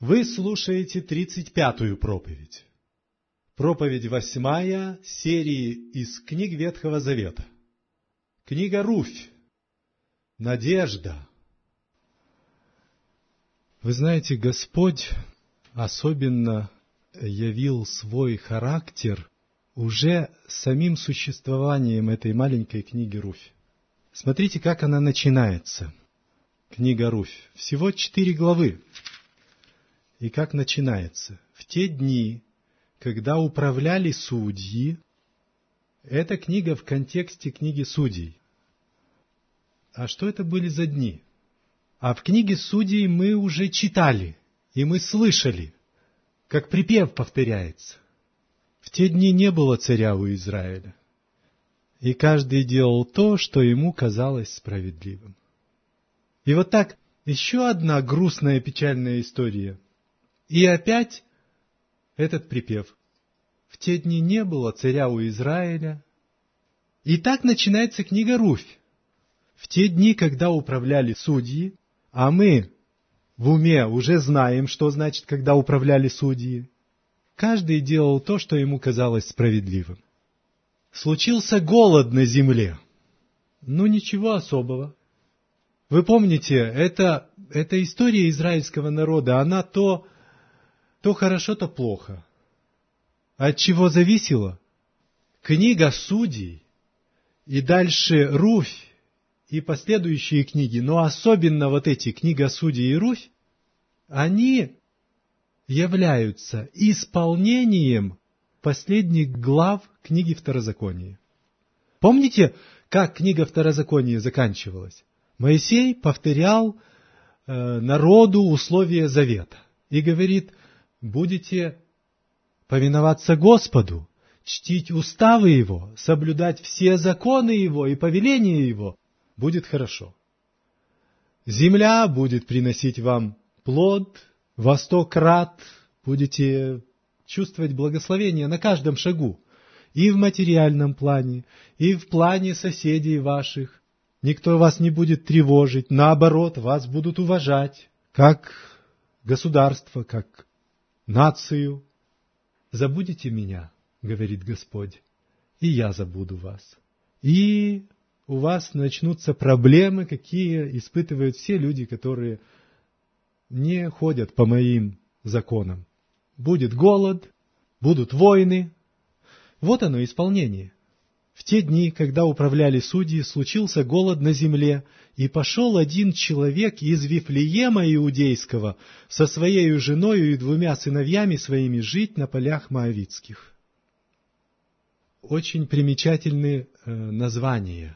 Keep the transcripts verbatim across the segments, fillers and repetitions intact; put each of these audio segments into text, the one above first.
Вы слушаете тридцать пятую проповедь. Проповедь восьмая серии из книг Ветхого Завета. Книга Руфь. Надежда. Вы знаете, Господь особенно явил свой характер уже самим существованием этой маленькой книги Руфь. Смотрите, как она начинается. Книга Руфь. Всего четыре главы. И как начинается? В те дни, когда управляли судьи, эта книга в контексте книги Судей. А что это были за дни? А в книге Судей мы уже читали, и мы слышали, как припев повторяется. В те дни не было царя у Израиля, и каждый делал то, что ему казалось справедливым. И вот так еще одна грустная, печальная история. И опять этот припев. В те дни не было царя у Израиля. И так начинается книга Руфь. В те дни, когда управляли судьи, а мы в уме уже знаем, что значит, когда управляли судьи, каждый делал то, что ему казалось справедливым. Случился голод на земле. Ну, ничего особого. Вы помните, это, это история израильского народа, она то... то хорошо, то плохо. От чего зависело? Книга Судей, и дальше Руфь, и последующие книги, но особенно вот эти, книга Судей и Руфь, они являются исполнением последних глав книги Второзакония. Помните, как книга Второзакония заканчивалась? Моисей повторял э, народу условия завета и говорит: будете повиноваться Господу, чтить уставы Его, соблюдать все законы Его и повеления Его, будет хорошо. Земля будет приносить вам плод во сто крат, будете чувствовать благословение на каждом шагу, и в материальном плане, и в плане соседей ваших. Никто вас не будет тревожить, наоборот, вас будут уважать, как государство, как нацию. Забудете меня, говорит Господь, и я забуду вас. И у вас начнутся проблемы, какие испытывают все люди, которые не ходят по моим законам. Будет голод, будут войны. Вот оно, исполнение. В те дни, когда управляли судьи, случился голод на земле, и пошел один человек из Вифлеема Иудейского со своей женою и двумя сыновьями своими жить на полях моавитских. Очень примечательные э, названия.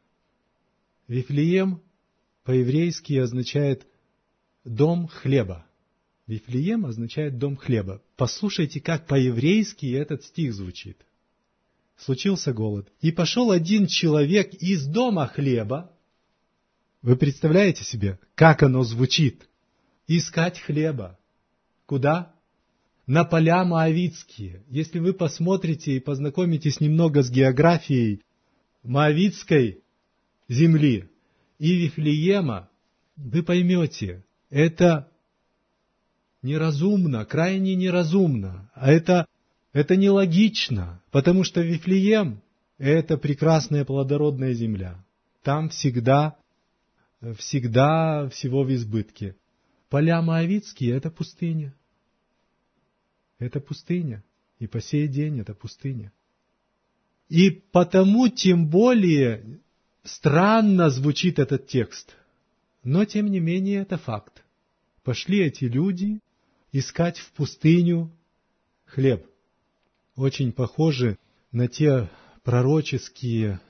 Вифлеем по-еврейски означает «дом хлеба». Вифлеем означает «дом хлеба». Послушайте, как по-еврейски этот стих звучит. Случился голод. И пошел один человек из дома хлеба. Вы представляете себе, как оно звучит? Искать хлеба. Куда? На поля моавитские. Если вы посмотрите и познакомитесь немного с географией моавитской земли и Вифлеема, вы поймете, это неразумно, крайне неразумно. А это... Это нелогично, потому что Вифлеем – это прекрасная плодородная земля. Там всегда, всегда всего в избытке. Поля моавитские – это пустыня. Это пустыня. И по сей день это пустыня. И потому тем более странно звучит этот текст. Но тем не менее это факт. Пошли эти люди искать в пустыню хлеб. Очень похожи на те пророческие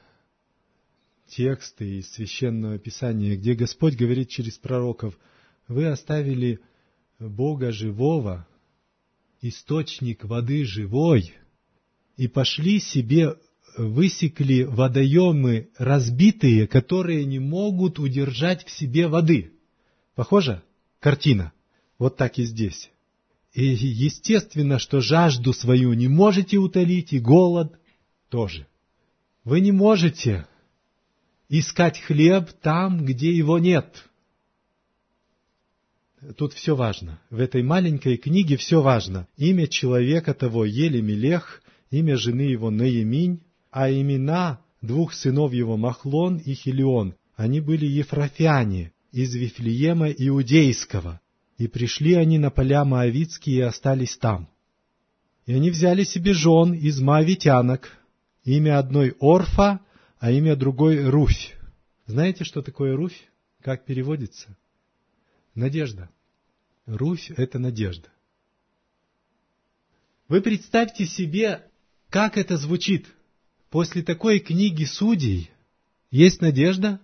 тексты из Священного Писания, где Господь говорит через пророков: «Вы оставили Бога живого, источник воды живой, и пошли себе, высекли водоемы разбитые, которые не могут удержать в себе воды». Похожа картина? Вот так и здесь. И естественно, что жажду свою не можете утолить, и голод тоже. Вы не можете искать хлеб там, где его нет. тут все важно. В этой маленькой книге все важно. Имя человека того Елемелех, имя жены его Наиминь, а имена двух сынов его Махлон и Хилион. Они были ефрафяне из Вифлеема Иудейского. И пришли они на поля Моавитские и остались там. И они взяли себе жен из моавитянок. Имя одной Орфа, а имя другой Руфь. Знаете, что такое Руфь? Как переводится? Надежда. Руфь — это надежда. Вы представьте себе, как это звучит. После такой книги Судей есть надежда?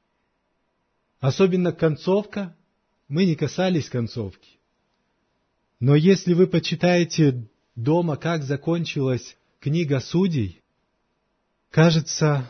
Особенно концовка. Мы не касались концовки. Но если вы почитаете дома, как закончилась книга Судей, кажется,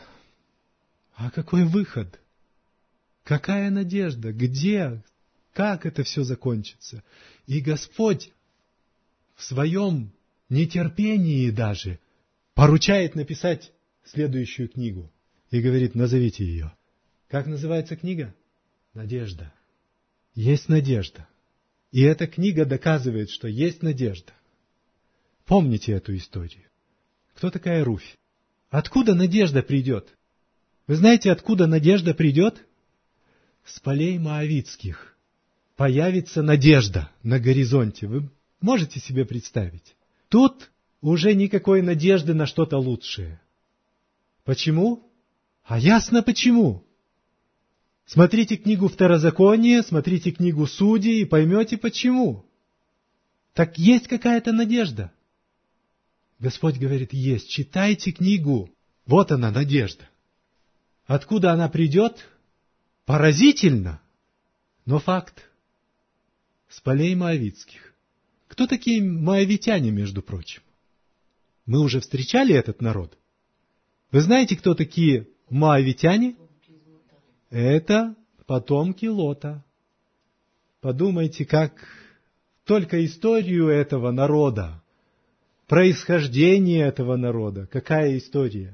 а какой выход? Какая надежда? Где? Как это все закончится? И Господь в своем нетерпении даже поручает написать следующую книгу. И говорит, назовите ее. Как называется книга? Надежда. Есть надежда. И эта книга доказывает, что есть надежда. Помните эту историю. Кто такая Руфь? Откуда надежда придет? Вы знаете, откуда надежда придет? С полей Моавитских появится надежда на горизонте. Вы можете себе представить? Тут уже никакой надежды на что-то лучшее. Почему? А ясно почему. Смотрите книгу Второзакония, смотрите книгу Судей и поймете почему. Так есть какая-то надежда. Господь говорит, есть. Читайте книгу. Вот она, надежда. Откуда она придет? Поразительно, но факт. С полей Моавитских. Кто такие моавитяне, между прочим? Мы уже встречали этот народ. Вы знаете, кто такие моавитяне? Это потомки Лота. Подумайте, как только историю этого народа, происхождение этого народа, какая история?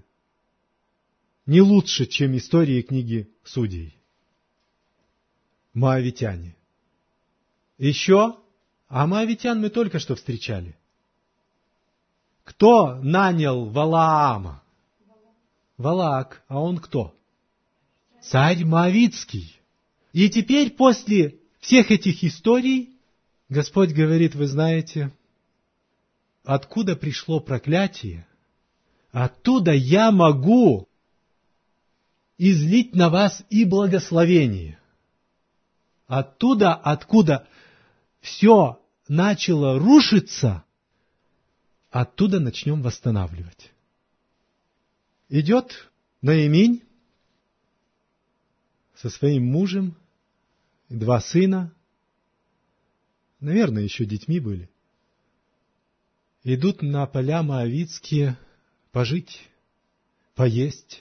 Не лучше, чем истории книги Судей. Моавитяне. Еще? А моавитян мы только что встречали. Кто нанял Валаама? Валаак. А он кто? Царь Моавитский. И теперь после всех этих историй Господь говорит, вы знаете, откуда пришло проклятие, оттуда я могу излить на вас и благословение. Оттуда, откуда все начало рушиться, оттуда начнем восстанавливать. Идет Наиминь со своим мужем, два сына, наверное, еще детьми были, идут на поля Моавитские пожить, поесть.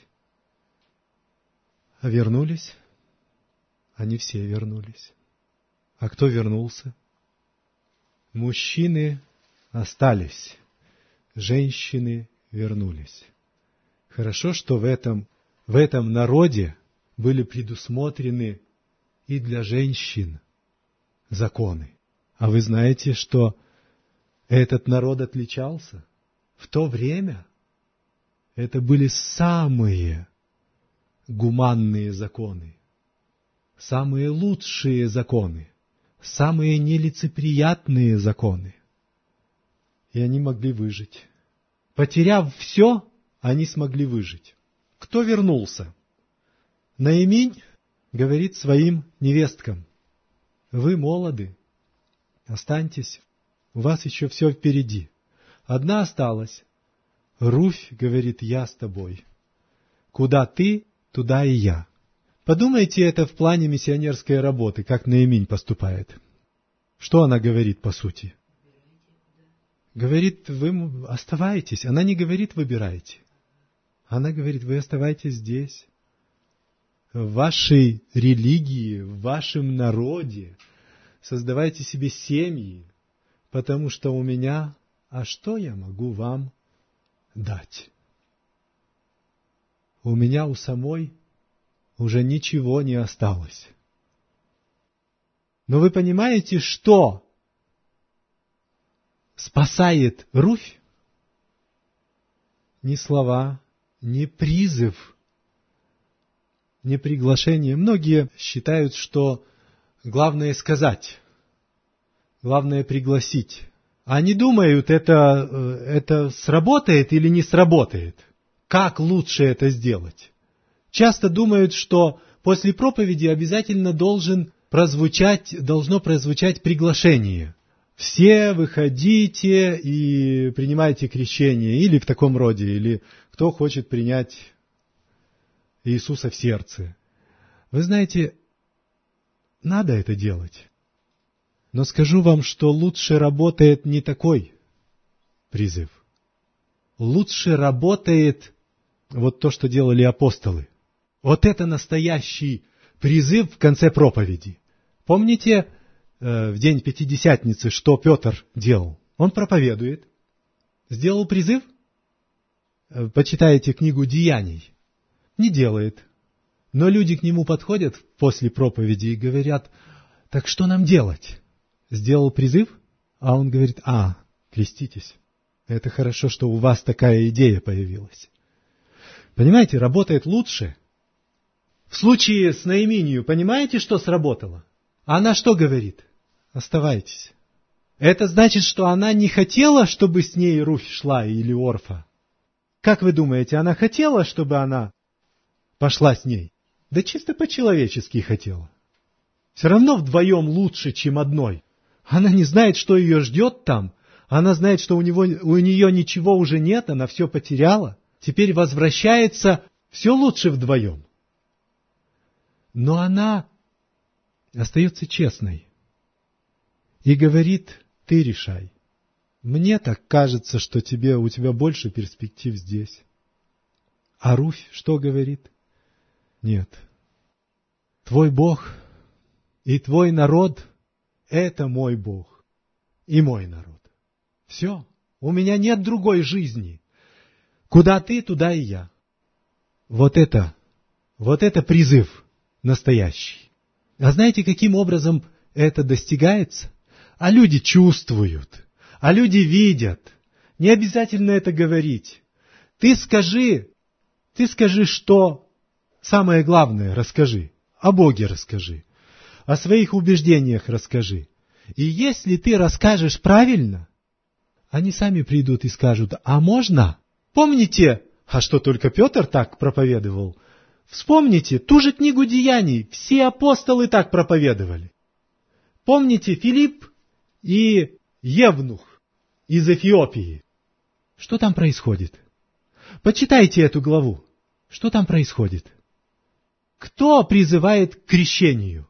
А вернулись? Они все вернулись. А кто вернулся? Мужчины остались, женщины вернулись. Хорошо, что в этом, в этом народе были предусмотрены и для женщин законы. А вы знаете, что этот народ отличался? В то время это были самые гуманные законы, самые лучшие законы, самые нелицеприятные законы. И они могли выжить. Потеряв все, они смогли выжить. Кто вернулся? Наиминь говорит своим невесткам, вы молоды, останьтесь, у вас еще все впереди. Одна осталась. Руфь говорит, я с тобой. Куда ты, туда и я. Подумайте это в плане миссионерской работы, как Наиминь поступает. Что она говорит по сути? Говорит, вы оставайтесь. Она не говорит, выбирайте. Она говорит, вы оставайтесь здесь. В вашей религии, в вашем народе. Создавайте себе семьи. Потому что у меня, а что я могу вам дать? У меня у самой уже ничего не осталось. Но вы понимаете, что спасает Руфь? Не слова, не призыв, не приглашение. Многие считают, что главное сказать, главное пригласить. Они думают, это, это сработает или не сработает. Как лучше это сделать? Часто думают, что после проповеди обязательно должен прозвучать, должно прозвучать приглашение. Все выходите и принимайте крещение, или в таком роде, или кто хочет принять Иисуса в сердце. Вы знаете, надо это делать. Но скажу вам, что лучше работает не такой призыв. Лучше работает вот то, что делали апостолы. Вот это настоящий призыв в конце проповеди. Помните, э, в день Пятидесятницы, что Петр делал? Он проповедует. Сделал призыв? Э, почитаете книгу Деяний. Не делает. Но люди к нему подходят после проповеди и говорят: так что нам делать? Сделал призыв? А он говорит: а, креститесь. Это хорошо, что у вас такая идея появилась. Понимаете, работает лучше. В случае с Наиминью, понимаете, что сработало? Она что говорит? Оставайтесь. Это значит, что она не хотела, чтобы с ней Руфь шла или Орфа. Как вы думаете, она хотела, чтобы она пошла с ней? Да чисто по-человечески хотела. Все равно вдвоем лучше, чем одной. Она не знает, что ее ждет там. Она знает, что у, него, у нее ничего уже нет, она все потеряла. Теперь возвращается, все лучше вдвоем. Но она остается честной и говорит: ты решай. Мне так кажется, что тебе, у тебя больше перспектив здесь. А Руфь что говорит? Нет. Твой Бог и твой народ — это мой Бог и мой народ. Все. У меня нет другой жизни. Куда ты, туда и я. Вот это, вот это призыв настоящий. А знаете, каким образом это достигается? А люди чувствуют, а люди видят. Не обязательно это говорить. Ты скажи, ты скажи, что самое главное расскажи. О Боге расскажи. О своих убеждениях расскажи. И если ты расскажешь правильно, они сами придут и скажут: а можно? Помните, а что только Петр так проповедовал? Вспомните ту же книгу Деяний. Все апостолы так проповедовали. Помните Филипп и Евнух из Эфиопии? Что там происходит? Почитайте эту главу. Что там происходит? Кто призывает к крещению?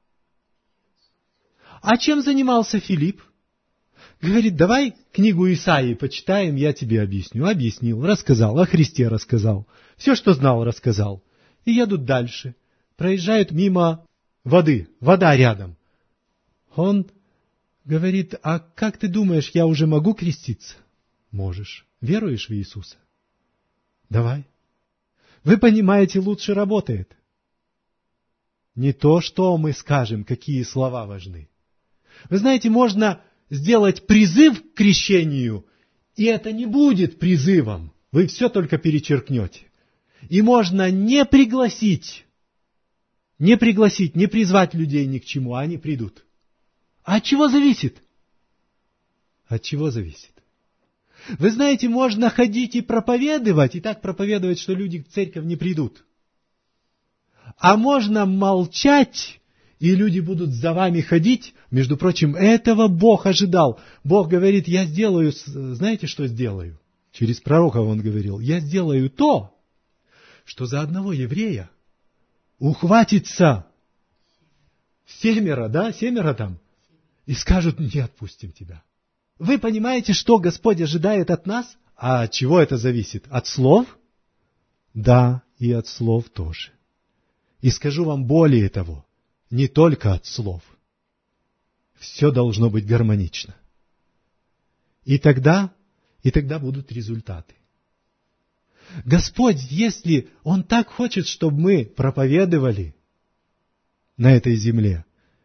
А чем занимался Филипп? Говорит: давай книгу Исаии почитаем, я тебе объясню. Объяснил, рассказал, о Христе рассказал. Все, что знал, рассказал. И едут дальше. Проезжают мимо воды. Вода рядом. Он говорит: а как ты думаешь, я уже могу креститься? Можешь. Веруешь в Иисуса? Давай. Вы понимаете, лучше работает. Не то, что мы скажем, какие слова важны. Вы знаете, можно сделать призыв к крещению, и это не будет призывом. Вы все только перечеркнете. И можно не пригласить, не пригласить, не призвать людей ни к чему, а они придут. А от чего зависит? От чего зависит? Вы знаете, можно ходить и проповедовать, и так проповедовать, что люди в церковь не придут. А можно молчать, и люди будут за вами ходить. Между прочим, этого Бог ожидал. Бог говорит: я сделаю, знаете, что сделаю? Через пророка он говорил: я сделаю то, что за одного еврея ухватится семеро, да, семеро там, и скажут: не отпустим тебя. Вы понимаете, что Господь ожидает от нас? А от чего это зависит? От слов? Да, и от слов тоже. И скажу вам более того, не только от слов. Все должно быть гармонично. И тогда, и тогда будут результаты. Господь, если Он так хочет, чтобы мы проповедовали на этой земле,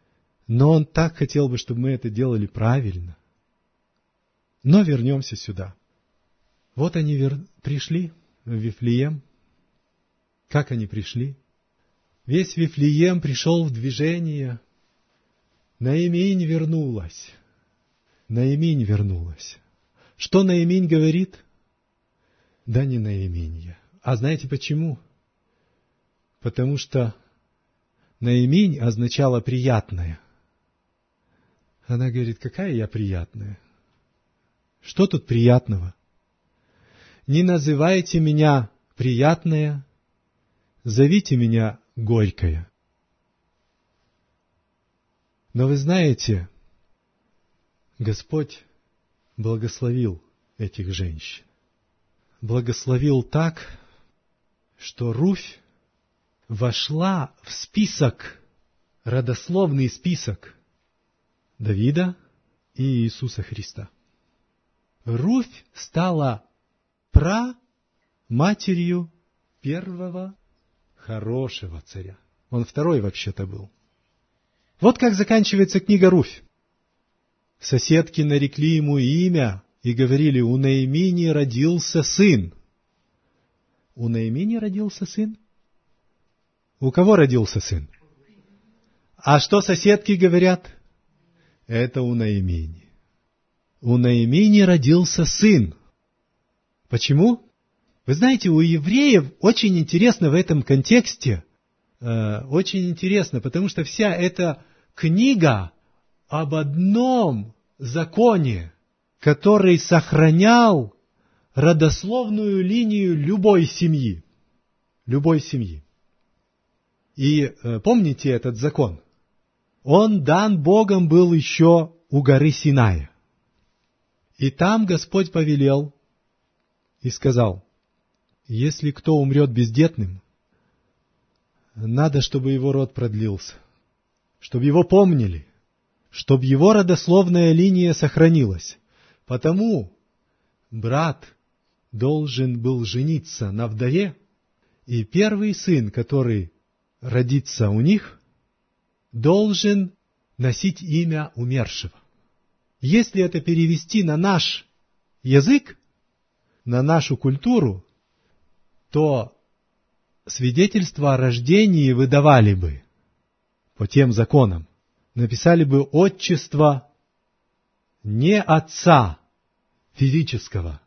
Но Он так хотел бы, чтобы мы это делали правильно. Но вернемся сюда. Вот они вер... пришли в Вифлеем. Как они пришли? Весь Вифлеем пришел в движение. Наиминь вернулась. Наиминь вернулась. Что Наиминь говорит? Да не Наиминья. А знаете почему? Потому что Наиминь означала приятная. Она говорит, какая я приятная? Что тут приятного? Не называйте меня приятная, зовите меня горькая. Но вы знаете, Господь благословил этих женщин. Благословил так, что Руфь вошла в список, родословный список Давида и Иисуса Христа. Руфь стала пра-матерью первого хорошего царя. Он второй вообще-то был. Вот как заканчивается книга Руфь. Соседки нарекли ему имя и говорили, у Наимини родился сын. У Наимини родился сын? У кого родился сын? А что соседки говорят? Это у Наимини. У Наимини родился сын. Почему? Вы знаете, у евреев очень интересно в этом контексте, э, очень интересно, потому что вся эта книга об одном законе, который сохранял родословную линию любой семьи. Любой семьи. И э, помните этот закон? Он дан Богом был еще у горы Синая. И там Господь повелел и сказал, если кто умрет бездетным, надо, чтобы его род продлился, чтобы его помнили, чтобы его родословная линия сохранилась. Потому брат должен был жениться на вдове, и первый сын, который родится у них, должен носить имя умершего. Если это перевести на наш язык, на нашу культуру, то свидетельство о рождении выдавали бы по тем законам. Написали бы отчество не отца физического,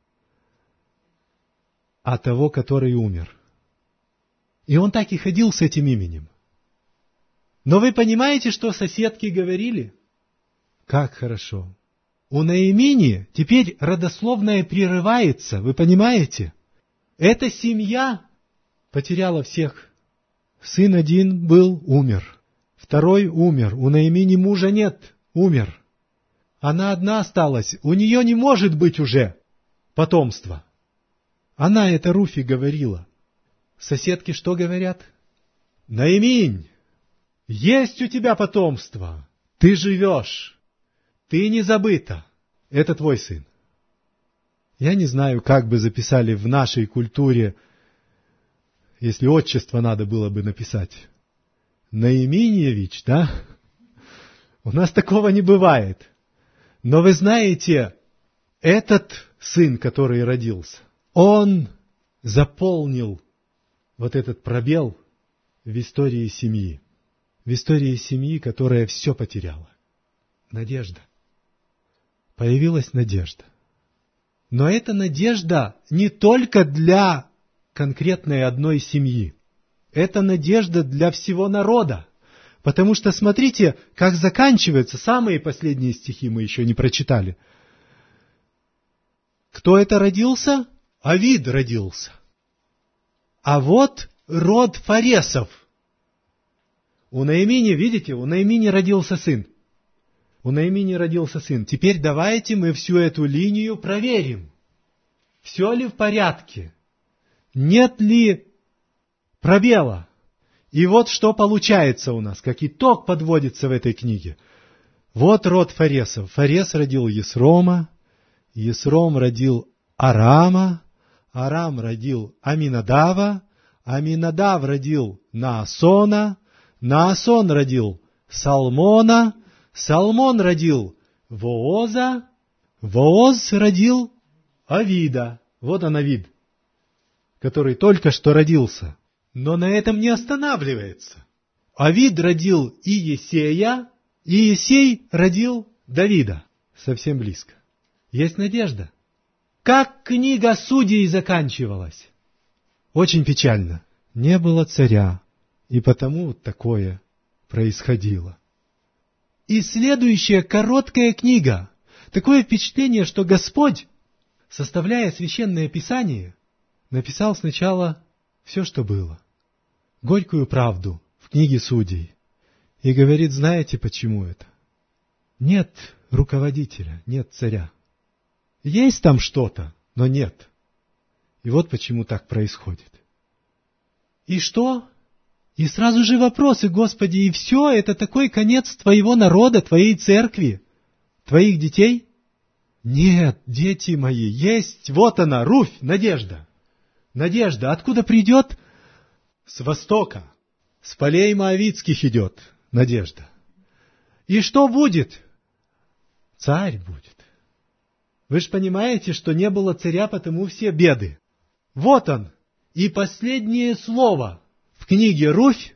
а того, который умер. И он так и ходил с этим именем. Но вы понимаете, что соседки говорили? Как хорошо. У Наимини теперь родословная прерывается, вы понимаете? Эта семья потеряла всех. Сын один был, умер. Второй умер. У Наимини мужа нет, умер. Она одна осталась. У нее не может быть уже потомства. Она это Руфи говорила. Соседки что говорят? Наиминь, есть у тебя потомство. Ты живешь. Ты не забыта. Это твой сын. Я не знаю, как бы записали в нашей культуре, если отчество надо было бы написать. Наиминьевич, да? У нас такого не бывает. Но вы знаете, этот сын, который родился, он заполнил вот этот пробел в истории семьи. В истории семьи, которая все потеряла. Надежда. Появилась надежда. Но эта надежда не только для конкретной одной семьи. Это надежда для всего народа. Потому что смотрите, как заканчиваются самые последние стихи, мы еще не прочитали. Кто это родился? Авид родился. А вот род Фаресов. У Наимини, видите, у Наимини родился сын. У Наимини родился сын. Теперь давайте мы всю эту линию проверим. Все ли в порядке? Нет ли пробела? И вот что получается у нас, как итог подводится в этой книге. Вот род Фаресов. Фарес родил Есрома, Есром родил Арама, Арам родил Аминадава, Аминадав родил Наасона, Наасон родил Салмона, Салмон родил Вооза, Вооз родил Авида. Вот он Авид, который только что родился. Но на этом не останавливается. Авид родил Иесея, и Иесей родил Давида. Совсем близко. Есть надежда. Как книга Судей заканчивалась? Очень печально. Не было царя, и потому такое происходило. И следующая короткая книга. Такое впечатление, что Господь, составляя Священное Писание, написал сначала все, что было. Горькую правду в книге Судей. И говорит, знаете, почему это? Нет руководителя, нет царя. Есть там что-то, но нет. И вот почему так происходит. И что? И сразу же вопросы, Господи, и все, это такой конец Твоего народа, Твоей церкви, Твоих детей? Нет, дети мои, есть, вот она, Руфь, надежда. Надежда, откуда придет? С востока, с полей Моавитских идет надежда. И что будет? Царь будет. Вы же понимаете, что не было царя, потому все беды. Вот он, и последнее слово в книге Руфь.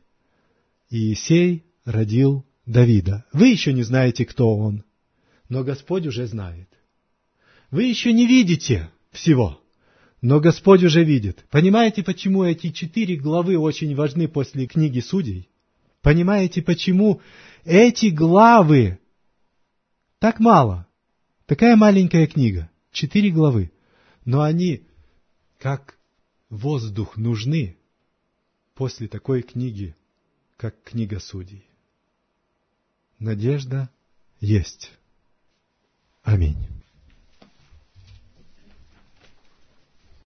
Иесей родил Давида. Вы еще не знаете, кто он, но Господь уже знает. Вы еще не видите всего, но Господь уже видит. Понимаете, почему эти четыре главы очень важны после книги Судей? Понимаете, почему эти главы так мало? Такая маленькая книга, четыре главы, но они как воздух нужны после такой книги, как книга Судей. Надежда есть. Аминь.